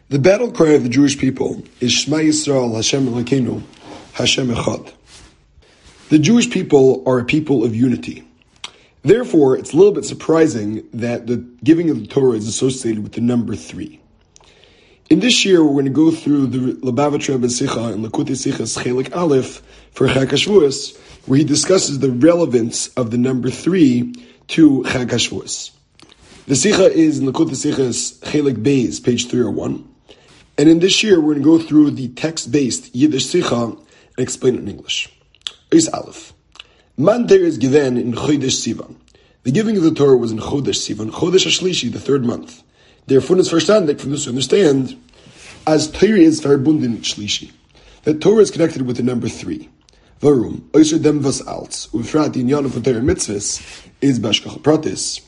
The battle cry of the Jewish people is Shema Yisrael Hashem Elokeinu Hashem Echad. The Jewish people are a people of unity. Therefore, it's a little bit surprising that the giving of the Torah is associated with the number 3. In this year, we're going to go through the Lubavitch Rebbe Sicha and Likutei Sichas Chelik Aleph for Chag HaShavuos, where he discusses the relevance of the number 3 to Chag HaShavuos. The Sicha is in Likutei Sichas Chelik Beis, page 301. And in this year, we're going to go through the text-based Yiddish Sicha and explain it in English. Is Aleph. Man Torah is given in Chodesh Sivan. The giving of the Torah was in Chodesh Sivan, Chodesh HaShlishi, the 3rd month. Therefore, it's verstandig from this to understand, as Torah is verbunden mit Shlishi, that Torah is connected with the number 3. Varum, oiser dem was alts, ufrat in Yonah von Torah mitzvahs, is bashkach pratis.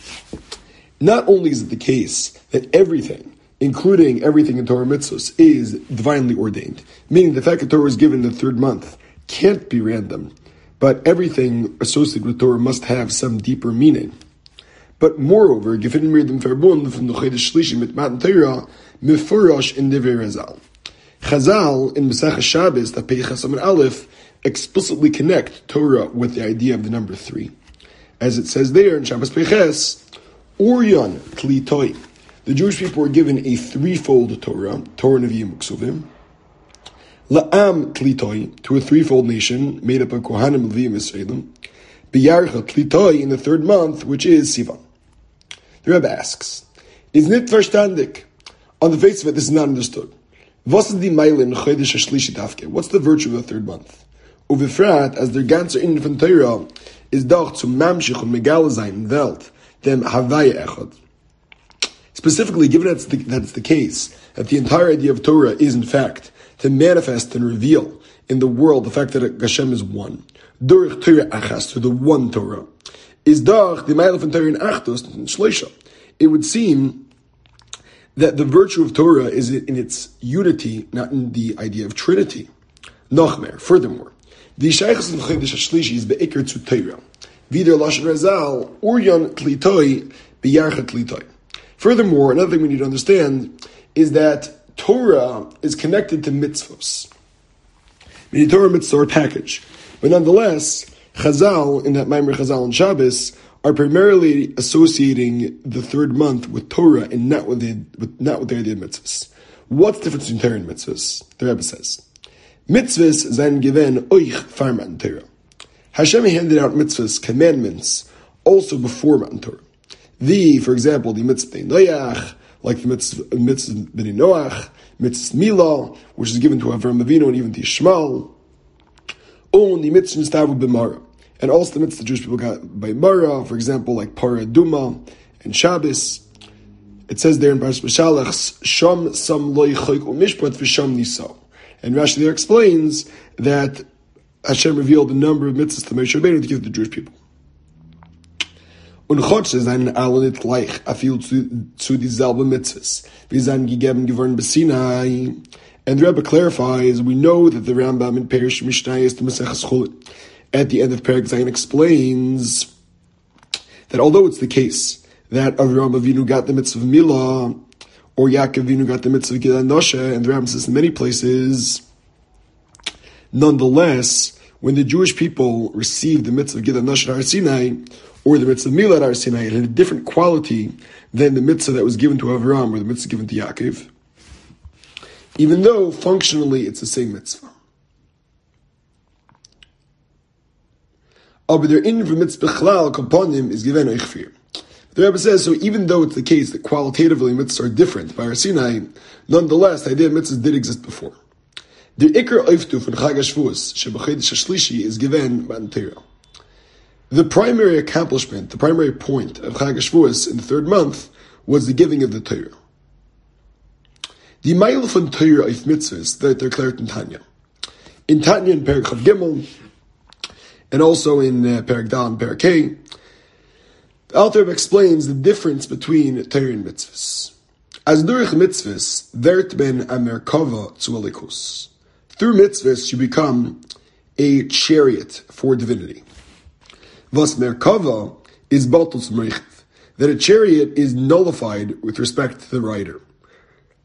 Not only is it the case that everything, including everything in Torah mitzvahs, is divinely ordained, meaning the fact that Torah is given in the 3rd month can't be random, but everything associated with Torah must have some deeper meaning. But moreover, given mir dem Verbund from the Chodesh Shlishi mit Matan Torah, mefurash in Divrei Razal. Chazal in Masechah Shabbos, the Peichas Amud Aleph, explicitly connect Torah with the idea of the number 3. As it says there in Shabbos Peiches, Oryon Kli Toi. The Jewish people were given a 3-fold Torah, Torah Nevi'im Uksuvim. La'am Kli Toi, to a 3-fold nation, made up of Kohanim, Leviim, Yisraelim. B'yarcha Kli Toi, in the 3rd month, which is Sivan. The Rebbe asks, is nit verstandig? On the face of it, this is not understood. Was is die Meile in Chodesh HaShlishi Tafke? What's the virtue of the 3rd month? Uvefrat, as der ganze in von Torah, is doch zum Mamshich und Megale sein in Welt, dem Havaya Echad. Specifically, given that it's the case, that the entire idea of Torah is, in fact, to manifest and reveal in the world the fact that Hashem is one. Durch Torah Achas, through the one Torah. Is doch the Meile von Torah in Achdus Shleisha. It would seem that the virtue of Torah is in its unity, not in the idea of Trinity. Nochmer, furthermore, the Sheichus in Chodesh HaShlishi is be'ikr zu Torah. Vider Lashon Razal, Oryon Kli Toi, B'yarcha Kli Toi. Furthermore, another thing we need to understand is that Torah is connected to mitzvos. Meaning Torah and mitzvah are a package. But nonetheless, Chazal, in that Maimer Chazal and Shabbos, are primarily associating the 3rd month with Torah and not with the idea of mitzvahs. What's the difference between Torah and mitzvahs? The Rebbe says, mitzvahs sein given oich far Matan Torah. Hashem handed out mitzvahs, commandments, also before Matan Torah. For example, the mitzvah Noach, like the mitzvah B'nai Noach, mitzvah Milah, which is given to Avram Avinu and even to Yishmael, and the mitzvah Nistavu B'Mara. And also the mitzvah the Jewish people got by Mara, for example, like Parah Duma and Shabbos. It says there in Parashas B'Shalach, Sham Sam Lo Yichayk U'Mishpat V'Sham Niso. And Rashi there explains that Hashem revealed a number of mitzvahs to Moshe Rabbeinu to give to the Jewish people. Und Chodesh seien alle nicht gleich, afil zu dieselben mitzvahs. Wir seien gegeben geworden b'Sinai. And the Rebbe clarifies, we know that the Rambam in Perish Mishnah is the Maseches Chulin. At the end of Perek Zayin explains that although it's the case that Avraham Avinu got the mitzvah of Milah, or Yaakov Avinu got the mitzvah of Gilad Noshe, and the Rambam says in many places, nonetheless, when the Jewish people received the mitzvah of Gilad Noshe at Har Sinai, or the mitzvah of Milah at Har Sinai, it had a different quality than the mitzvah that was given to Avraham, or the mitzvah given to Yaakov, even though functionally it's the same mitzvah. But their in for mitzvah chlal komponim is given eichfir. The Rebbe says, so even though it's the case that qualitatively mitzvahs are different by Har Sinai, nonetheless, the idea of mitzvahs did exist before. The ikar oiftu from Chag HaShavuos, shebechodesh HaShlishi, is given Matan Torah. The primary accomplishment, the primary point of Chag HaShavuos in the 3rd month was the giving of the Torah. The Meile von Torah of mitzvahs that they're declared in Tanya. In Tanya, in Perek Chav Gimel, and also in Perek Dal and Perek Hey, the Alter Rebbe explains the difference between Torah and mitzvahs. As durch mitzvahs, wird ben a merkava zu elikus. Through mitzvahs, you become a chariot for divinity. Was merkava is batul zum reichiv, that a chariot is nullified with respect to the rider.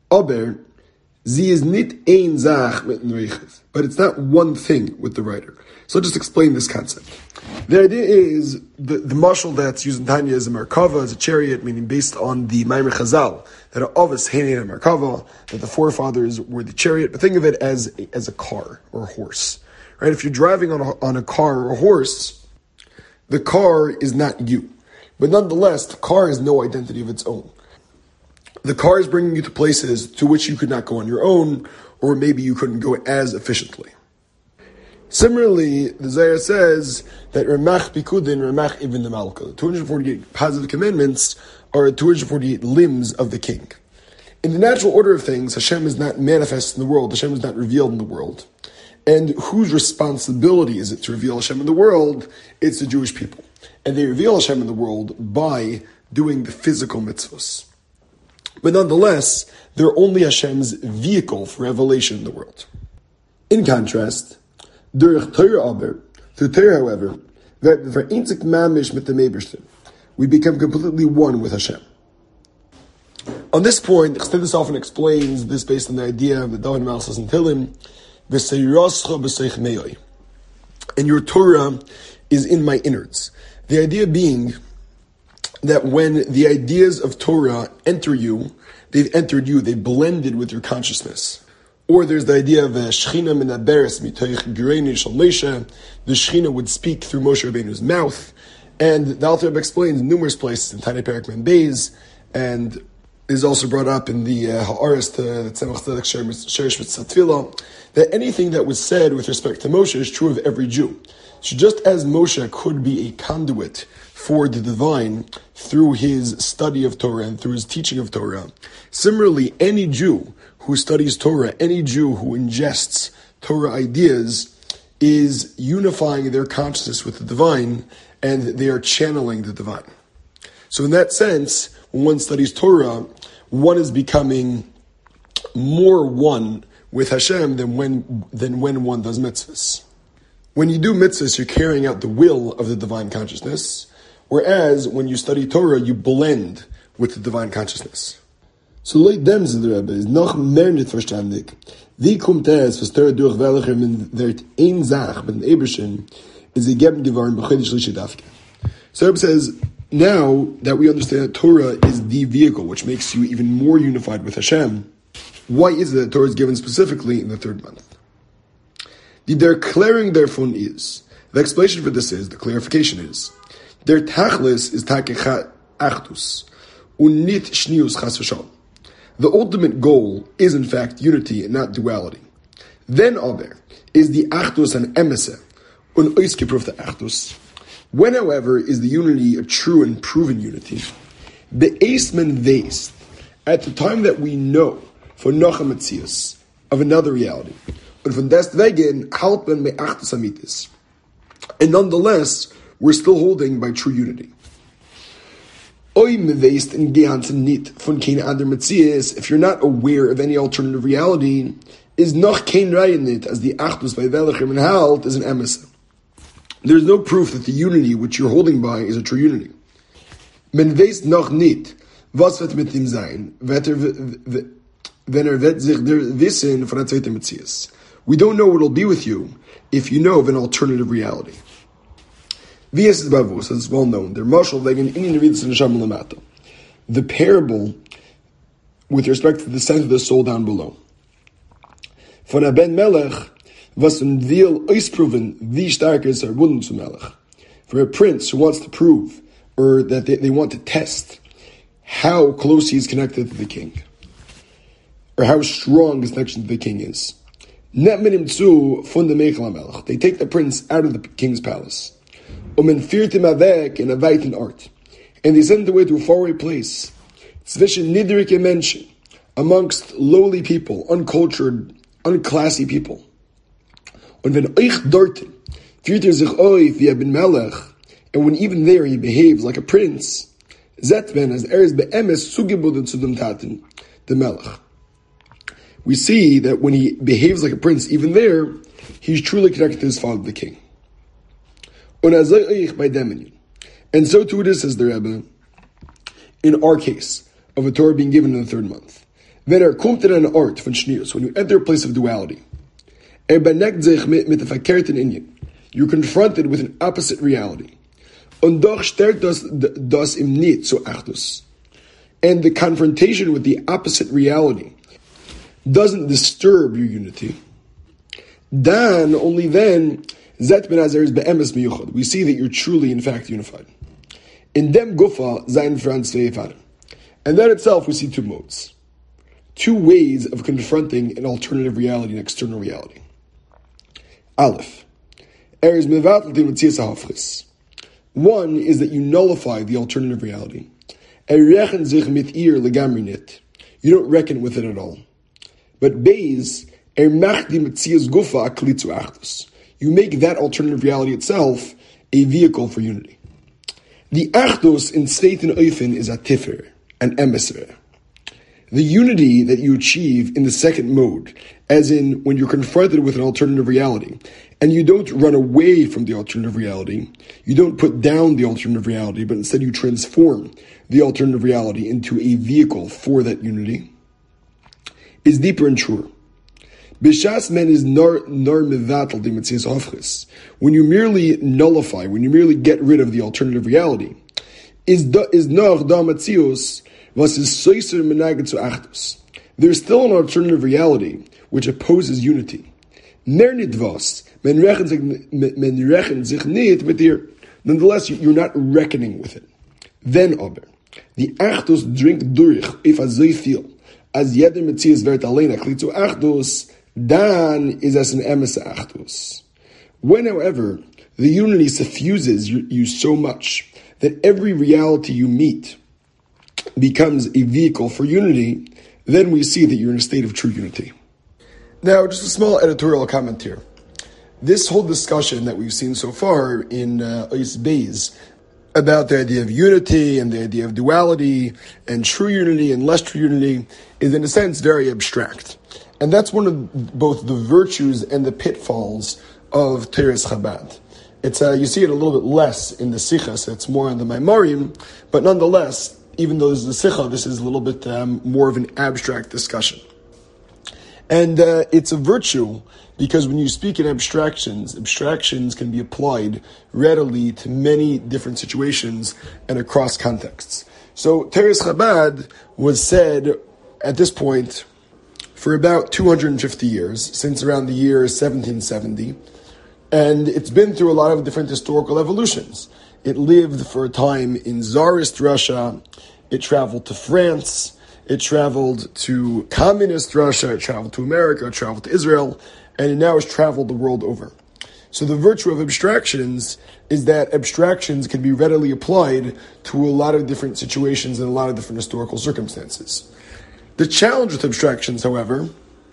Aber sie is nit ein Zach mit Nreiches, but it's not one thing with the writer. So I'll just explain this concept. The idea is, the mashal that's used in Tanya is a Merkava, is a chariot, meaning based on the Maimer Chazal, that are Avos Heine and Merkava, that the forefathers were the chariot, but think of it as a car or a horse. Right? If you're driving on a car or a horse, the car is not you. But nonetheless, the car has no identity of its own. The car is bringing you to places to which you could not go on your own, or maybe you couldn't go as efficiently. Similarly, the Zohar says that Ramach Pikudin, Ramach Ibn the Malka. The 248 positive commandments are 248 limbs of the king. In the natural order of things, Hashem is not manifest in the world, Hashem is not revealed in the world. And whose responsibility is it to reveal Hashem in the world? It's the Jewish people. And they reveal Hashem in the world by doing the physical mitzvahs. But nonetheless, they're only Hashem's vehicle for revelation in the world. In contrast, through Torah, however, we become completely one with Hashem. On this point, Chassidus often explains this based on the idea of the David Melech says in Tehillim, and your Torah is in my innards. The idea being that when the ideas of Torah enter you, they've entered you, they blended with your consciousness. Or there's the idea of Shechina menaberes mitoich gireini shel Moshe. The Shechina would speak through Moshe Rabbeinu's mouth, and the Alter Rebbe explains in numerous places in Tanya Perek Mem Beis, and is also brought up in the Ha'aris to Tzemach Tzedek Sherish Mitzvah Tefillah, that anything that was said with respect to Moshe is true of every Jew. So just as Moshe could be a conduit for the divine through his study of Torah and through his teaching of Torah, similarly, any Jew who studies Torah, any Jew who ingests Torah ideas, is unifying their consciousness with the divine, and they are channeling the divine. So in that sense, when one studies Torah, one is becoming more one with Hashem than when one does mitzvahs. When you do mitzvahs, you're carrying out the will of the divine consciousness, whereas when you study Torah, you blend with the divine consciousness. So like dem, says the Rebbe, is noch mehr nicht verstandig. Wie kommt es, was Torah durch welcher man wird ein Sach mit dem Eberschen, is gegeben geworden bei Chodesh Shlishi Dafke. So the Rebbe says, now that we understand that Torah is the vehicle which makes you even more unified with Hashem, why is it that Torah is given specifically in the third month? The declaring therefore is, the explanation for this is, the clarification is, their tachlis is takechat achdus, unit shnius chas v'shalom. The ultimate goal is in fact unity and not duality. Then aber is the achdus an emese, un oiskipruf the achdus. When, however, is the unity a true and proven unity? The eismen veist, at the time that we know for Nochem Metzius of another reality, but von deswegen halt man me achdus amitis. And nonetheless, we're still holding by true unity. If you're not aware of any alternative reality, is noch kein Rayinit as the Achdus by Velachem and Halt is an emes. There's no proof that the unity which you're holding by is a true unity. Men weist noch nit, was wird mit ihm sein, wenn wird sich der Wissen von der zweiten Metzias. We don't know what will be with you if you know of an alternative reality. Vies is Bavus, as it's well known. The parable with respect to the descent of the soul down below. Von a Ben Melech was Wil ausproven wie stark ist Wunden zu Melech. For a prince who wants to prove, or that they want to test, how close he is connected to the king, or how strong his connection to the king is. They take the prince out of the king's palace. And they send him away to a faraway place. Amongst lowly people, uncultured, unclassy people. And when even there he behaves like a prince, we see that when he behaves like a prince, even there, he's truly connected to his father, the king. And so too it is, says the Rebbe, in our case, of a Torah being given in the third month. Wenn kommt in eine Art von Schneers, when you enter a place of duality, beneckt sich mit der verkehrten Inyan. You're confronted with an opposite reality. Und doch stärkt das im Niet zu Achdus. And the confrontation with the opposite reality doesn't disturb your unity. Then, only then, Zet ben Azer is be'emes miyuchad. We see that you're truly, in fact, unified. In dem gufa zayin Franz ve'efar. And that itself, we see two modes. Two ways of confronting an alternative reality, an external reality. Aleph. One is that you nullify the alternative reality. You don't reckon with it at all. But Beis, you make that alternative reality itself a vehicle for unity. The Achdus in state and Oifen is a Tifer, an emissary. The unity that you achieve in the second mode, as in when you're confronted with an alternative reality, and you don't run away from the alternative reality, you don't put down the alternative reality, but instead you transform the alternative reality into a vehicle for that unity, is deeper and truer. Bishas men is nar mevatel di metzias hafchis. When you merely nullify, when you merely get rid of the alternative reality, is nach da metzios was is soiser menaget zu achdus. There's still an alternative reality which opposes unity. Ner nidvas men rechen sich nicht mit dir. Nonetheless, you're not reckoning with it. Then aber the achdus drink durch if as they feel as jeder metzias vert alena kli zu achdus. Dan is as an emes achdus. When, however, the unity suffuses you so much that every reality you meet becomes a vehicle for unity, then we see that you're in a state of true unity. Now, just a small editorial comment here. This whole discussion that we've seen so far in Ois Beis about the idea of unity and the idea of duality and true unity and less true unity is, in a sense, very abstract. And that's one of both the virtues and the pitfalls of Teres Chabad. It's you see it a little bit less in the Sichas, it's more in the Maimarim, but nonetheless, even though there's the Sicha, this is a little bit more of an abstract discussion. And it's a virtue because when you speak in abstractions can be applied readily to many different situations and across contexts. So Teres Chabad was said at this point for about 250 years, since around the year 1770, and it's been through a lot of different historical evolutions. It lived for a time in Tsarist Russia, it traveled to France, it traveled to communist Russia, it traveled to America, it traveled to Israel, and it now has traveled the world over. So the virtue of abstractions is that abstractions can be readily applied to a lot of different situations and a lot of different historical circumstances. The challenge with abstractions, however,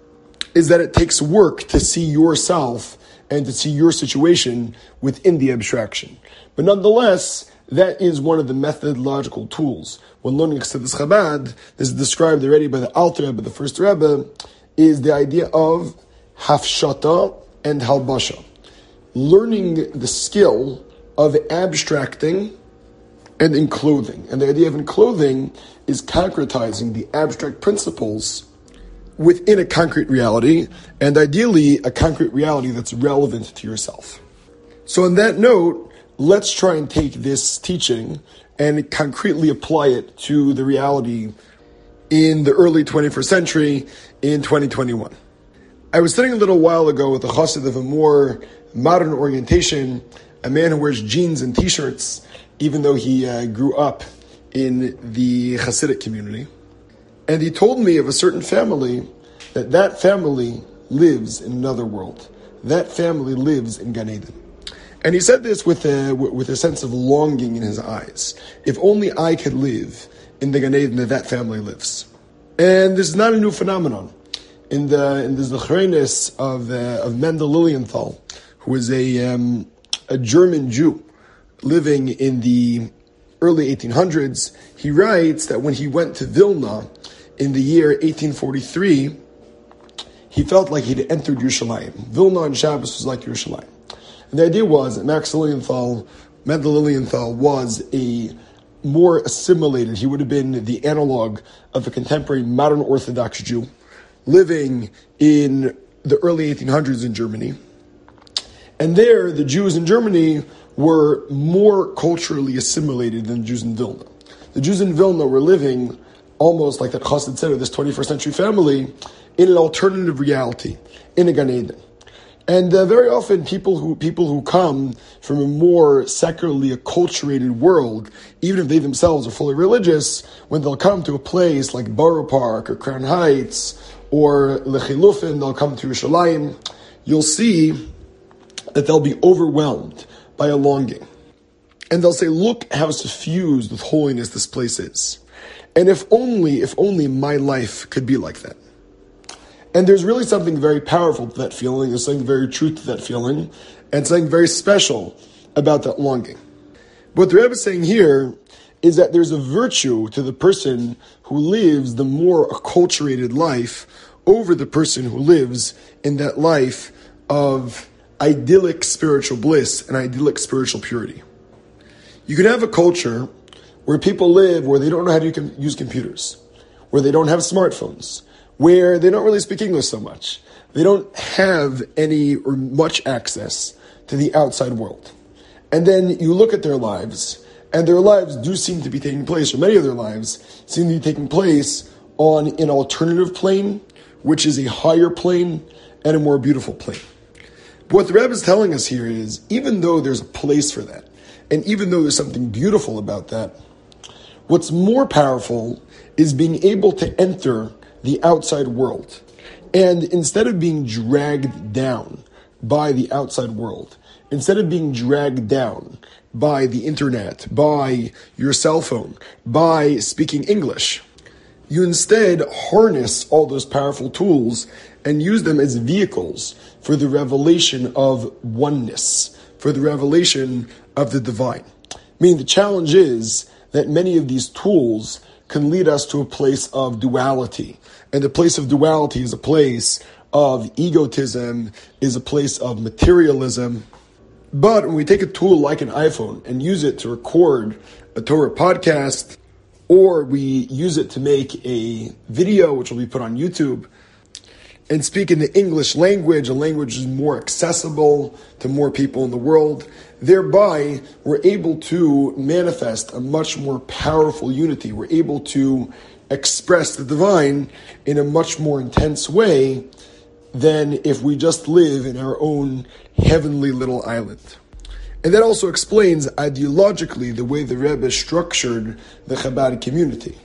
is that it takes work to see yourself and to see your situation within the abstraction. But nonetheless, that is one of the methodological tools. When learning Chassidus Chabad, this is described already by the Alter Rebbe, the first Rebbe, is the idea of hafshata and halbasha. Learning the skill of abstracting and enclothing. And the idea of enclothing is concretizing the abstract principles within a concrete reality, and ideally a concrete reality that's relevant to yourself. So on that note, let's try and take this teaching and concretely apply it to the reality in the early 21st century in 2021. I was studying a little while ago with a chassid of a more modern orientation, a man who wears jeans and t-shirts, even though he grew up in the Hasidic community. And he told me of a certain family, that family lives in another world. That family lives in Gan Eden. And he said this with a sense of longing in his eyes. If only I could live in the Gan Eden that family lives. And this is not a new phenomenon. In the Zechrenis of Mendel Lilienthal, who is a German Jew living in the early 1800s, he writes that when he went to Vilna in the year 1843, he felt like he'd entered Yerushalayim. Vilna on Shabbos was like Yerushalayim. And the idea was that Mendel Lilienthal was a more assimilated. He would have been the analog of a contemporary modern Orthodox Jew living in the early 1800s in Germany. And there, the Jews in Germany were more culturally assimilated than the Jews in Vilna. The Jews in Vilna were living almost like that Chassid said, of this 21st century family, in an alternative reality, in a Gan Eden. And very often people who come from a more secularly acculturated world, even if they themselves are fully religious, when they'll come to a place like Borough Park or Crown Heights or Lechilufin, they'll come to Yerushalayim, you'll see that they'll be overwhelmed by a longing. And they'll say, look how suffused with holiness this place is. And if only my life could be like that. And there's really something very powerful to that feeling. There's something very true to that feeling. And something very special about that longing. What the Rebbe is saying here is that there's a virtue to the person who lives the more acculturated life over the person who lives in that life of idyllic spiritual bliss and idyllic spiritual purity. You can have a culture where people live where they don't know how to use computers, where they don't have smartphones, where they don't really speak English so much. They don't have any or much access to the outside world. And then you look at their lives, and their lives do seem to be taking place, or many of their lives seem to be taking place on an alternative plane, which is a higher plane and a more beautiful plane. But what the Rebbe is telling us here is, even though there's a place for that, and even though there's something beautiful about that, what's more powerful is being able to enter the outside world. And instead of being dragged down by the outside world, instead of being dragged down by the internet, by your cell phone, by speaking English, you instead harness all those powerful tools and use them as vehicles for the revelation of oneness, for the revelation of the divine. Meaning the challenge is that many of these tools can lead us to a place of duality. And the place of duality is a place of egotism, is a place of materialism. But when we take a tool like an iPhone and use it to record a Torah podcast, or we use it to make a video which will be put on YouTube, and speak in the English language, a language is more accessible to more people in the world, thereby we're able to manifest a much more powerful unity. We're able to express the divine in a much more intense way than if we just live in our own heavenly little island. And that also explains ideologically the way the Rebbe structured the Chabad community.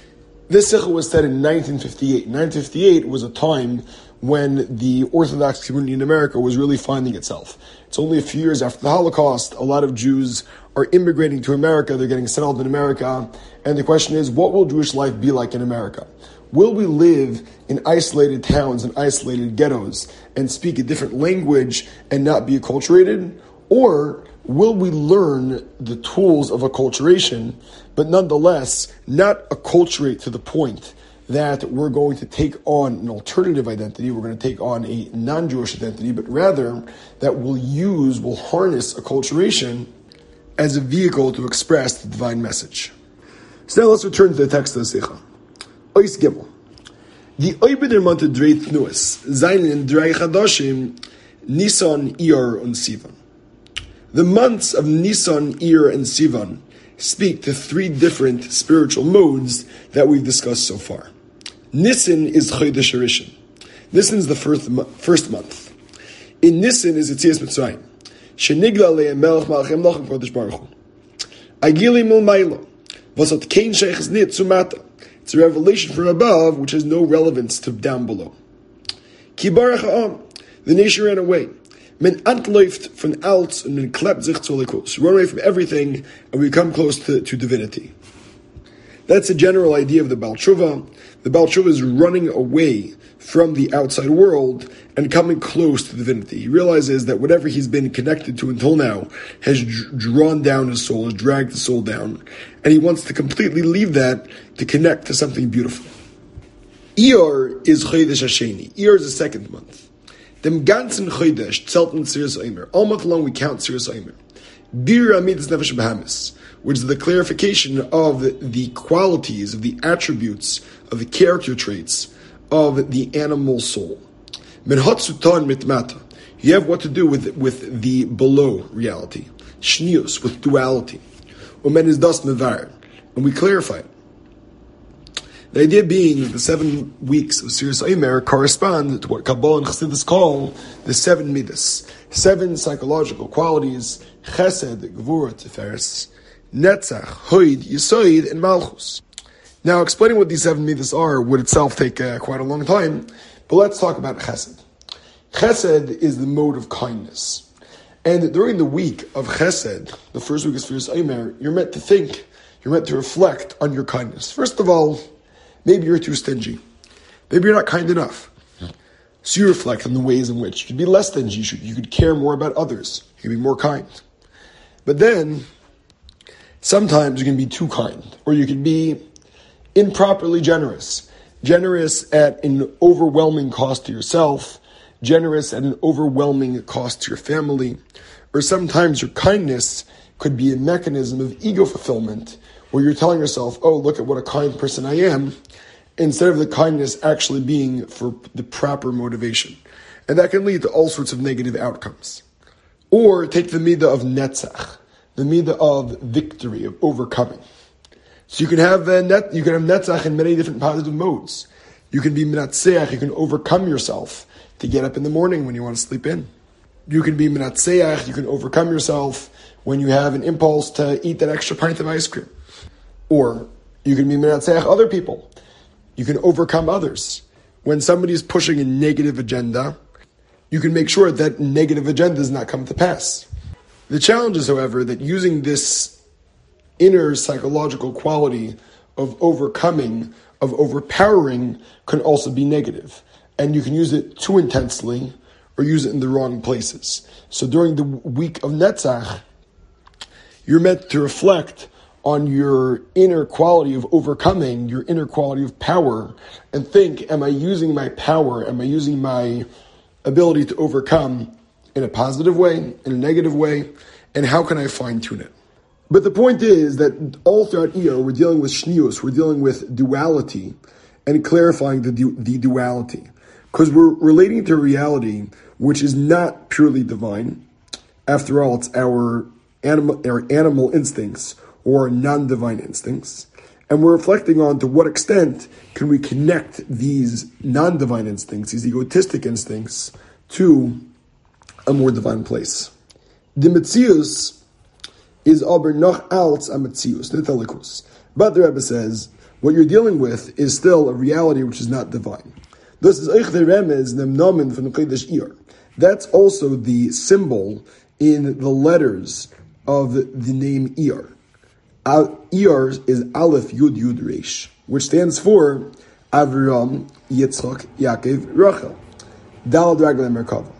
This sikha was said in 1958. 1958 was a time when the Orthodox community in America was really finding itself. It's only a few years after the Holocaust. A lot of Jews are immigrating to America. They're getting settled in America. And the question is, what will Jewish life be like in America? Will we live in isolated towns and isolated ghettos and speak a different language and not be acculturated? Or will we learn the tools of acculturation, but nonetheless not acculturate to the point that we're going to take on an alternative identity, we're going to take on a non-Jewish identity, but rather that we'll harness acculturation as a vehicle to express the divine message. So now let's return to the text of the Sikha. Ois Gimel. The Oibeder Monte Drei Tnuas, Zainin Drei Chadashim, Nisan, Iyar, and Sivan. The months of Nisan, Iyar, and Sivan speak to three different spiritual modes that we've discussed so far. Nisan is Chodesh Rishon. Nisan is the first month. In Nisan is Yetzias Mitzrayim. Shenigla le'em melech malchem lochem Kodesh Baruch Hu. Agili mil mailo. Vasot kein sheiches nit zumata. It's a revelation from above which has no relevance to down below. Ki barach ha'am. The nation ran away. Men antläuft von alt und men klebt sich zu Likus. Run away from everything and we come close to divinity. That's the general idea of the Baal Tshuva. The Baal Tshuva is running away from the outside world and coming close to divinity. He realizes that whatever he's been connected to until now has drawn down his soul, has dragged his soul down, and he wants to completely leave that to connect to something beautiful. Iyar is Chodesh Hasheni. Iyar is the second month. Dem ganzen Chodesh zelten Tziras Omer. All month long we count Tziras Omer. Bir Amidas Nefesh Bahamis, which is the clarification of the qualities, of the attributes, of the character traits of the animal soul. Men Hatsutan Mitmata. You have what to do with the below reality. Shnius, with duality. Umen is das mevar. And we clarify it. The idea being that the 7 weeks of Sfiras Omer correspond to what Kabbalah and Chassidus call the 7 midas, 7 psychological qualities: Chesed, Gvura, Tiferes, Netzach, Hoid, Yisoid, and Malchus. Now, explaining what these 7 midas are would itself take quite a long time, but let's talk about Chesed. Chesed is the mode of kindness. And during the week of Chesed, the first week of Sfiras Omer, you're meant to think, you're meant to reflect on your kindness. First of all, maybe you're too stingy. Maybe you're not kind enough. So you reflect on the ways in which you could be less stingy, you could care more about others, you could be more kind. But then, sometimes you can be too kind, or you can be improperly generous. Generous at an overwhelming cost to yourself, generous at an overwhelming cost to your family, or sometimes your kindness could be a mechanism of ego fulfillment, where you're telling yourself, oh, look at what a kind person I am, instead of the kindness actually being for the proper motivation. And that can lead to all sorts of negative outcomes. Or take the midah of netzach, the midah of victory, of overcoming. So you can have netzach in many different positive modes. You can be menatzeach, you can overcome yourself to get up in the morning when you want to sleep in. You can be menatzeach, you can overcome yourself when you have an impulse to eat that extra pint of ice cream. Or you can be menatzeach other people. You can overcome others. When somebody is pushing a negative agenda, you can make sure that negative agenda does not come to pass. The challenge is, however, that using this inner psychological quality of overcoming, of overpowering, can also be negative. And you can use it too intensely or use it in the wrong places. So during the week of Netzach, you're meant to reflect on your inner quality of overcoming, your inner quality of power, and think, am I using my power, am I using my ability to overcome in a positive way, in a negative way, and how can I fine-tune it? But the point is that all throughout Iyar, we're dealing with shnius, we're dealing with duality, and clarifying the duality. Because we're relating to a reality which is not purely divine. After all, it's our animal instincts, or non-divine instincts, and we're reflecting on to what extent can we connect these non-divine instincts, these egotistic instincts, to a more divine place. The Metzius is aber noch als a Metzius, nicht a Likus. But the Rebbe says, what you're dealing with is still a reality which is not divine. This is Eich the Remez nem Nomen from the Kodesh Iyar. That's also the symbol in the letters of the name Iyar. Iyar is Aleph Yud Yud Reish, which stands for Avram, Yitzchak, Yaakov, Rachel. Dalad Raglan Merkava.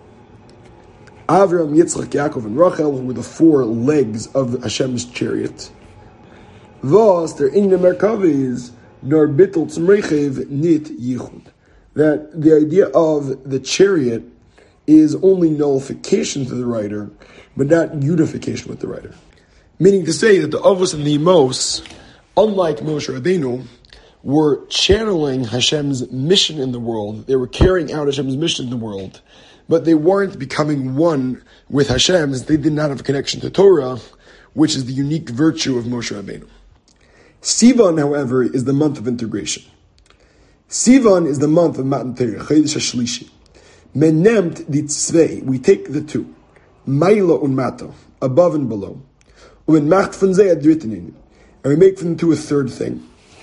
Avram, Yitzchak, Yaakov, and Rachel were the 4 legs of Hashem's chariot. Thus, their in the Merkava is Nor Bittel Tzmrechev Nit Yichud. That the idea of the chariot is only nullification to the writer, but not unification with the writer. Meaning to say that the Avos and the Emos, unlike Moshe Rabbeinu, were channeling Hashem's mission in the world. They were carrying out Hashem's mission in the world, but they weren't becoming one with Hashem, as they did not have a connection to Torah, which is the unique virtue of Moshe Rabbeinu. Sivan, however, is the month of integration. Sivan is the month of Matan Torah, Chodesh HaShlishi. Menemt di tzvei, we take the 2, Maila und Mata, above and below. And we make from the 2 a third thing.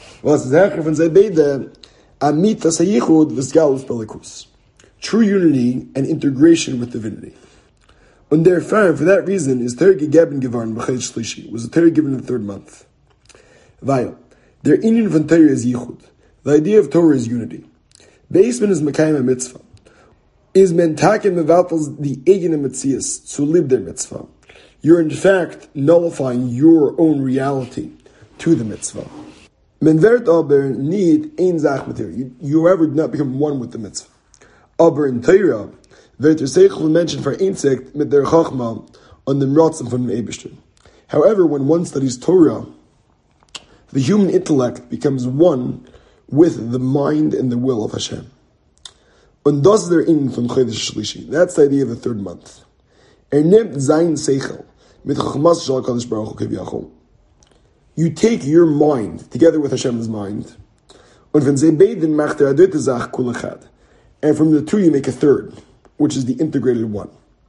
True unity and integration with divinity. And therefore, for that reason, is Torah gegeben geworden b'Chodesh Shlishi, was the Torah given in the 3rd month. Weil, their inyan von Torah is yichud. The idea of Torah is unity. Beisman is mekayim a mitzvah. Is mentaken mevatels the eigene metzias to live their mitzvah. You're in fact nullifying your own reality to the mitzvah. Men werd aber need ein zach mit you ever do not become one with the mitzvah. Aber in Torah, wird seichel mentioned for insect mit der chachma on the Mratzim from the Eibishter. However, when one studies Torah, the human intellect becomes one with the mind and the will of Hashem. Und das der Ingen von Chodesh Shlishi. That's the idea of the third month. Nimmt sein Seichel mit Chachmas Shel HaKadosh Baruch Hu Kiviyachol. You take your mind together with Hashem's mind. Und von sie beiden macht a dritte Sach kul echad. And from the two you make a third, which is the integrated one.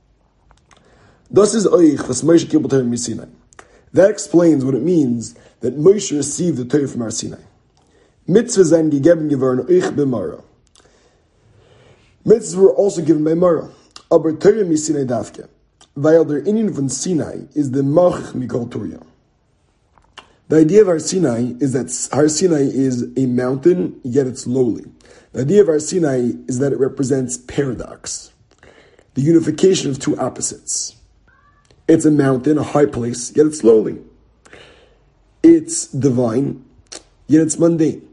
Das ist euch, was Moshe kibbelt Torah Sinai. That explains what it means that Moshe received the Torah from Har Sinai. Mitzvah sein gegeben geworden euch b'mara. Mitzvahs were also given by Mara. Aber Torah mi Sinai dafke. Weil der Inyan von Sinai is the mach mikol Torah. The idea of Har Sinai is that Har Sinai is a mountain, yet it's lowly. The idea of Har Sinai is that it represents paradox, the unification of two opposites. It's a mountain, a high place, yet it's lowly. It's divine, yet it's mundane.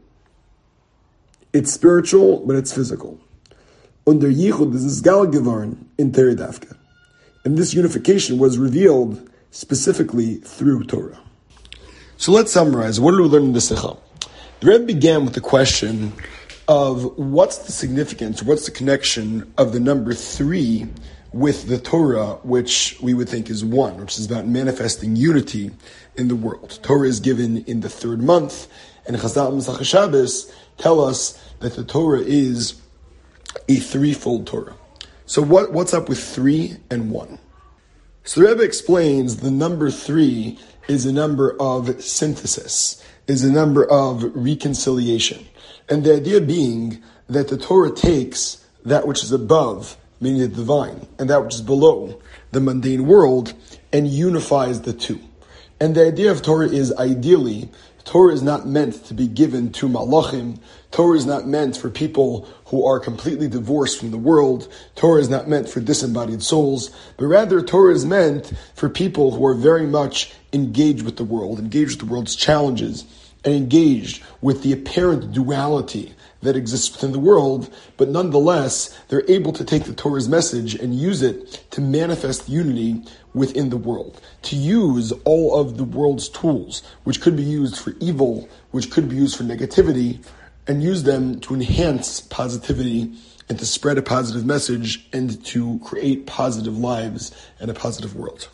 It's spiritual, but it's physical. Under Yichud, this is Gal Gevarn in Torah Dafka. And this unification was revealed specifically through Torah. So let's summarize. What did we learn in the Sikha? The Rebbe began with the question of what's the significance, what's the connection of the number 3 with the Torah, which we would think is 1, which is about manifesting unity in the world. Torah is given in the third month, and Chazal Masach Shabbos tell us that the Torah is a threefold Torah. So what's up with 3 and 1? So the Rebbe explains the number 3 is a number of synthesis, is a number of reconciliation. And the idea being that the Torah takes that which is above, meaning the divine, and that which is below, the mundane world, and unifies the two. And the idea of Torah is ideally, Torah is not meant to be given to malachim. Torah is not meant for people who are completely divorced from the world. Torah is not meant for disembodied souls, but rather Torah is meant for people who are very much engaged with the world, engaged with the world's challenges, and engaged with the apparent duality that exists within the world, but nonetheless, they're able to take the Torah's message and use it to manifest unity within the world, to use all of the world's tools, which could be used for evil, which could be used for negativity, and use them to enhance positivity and to spread a positive message and to create positive lives and a positive world.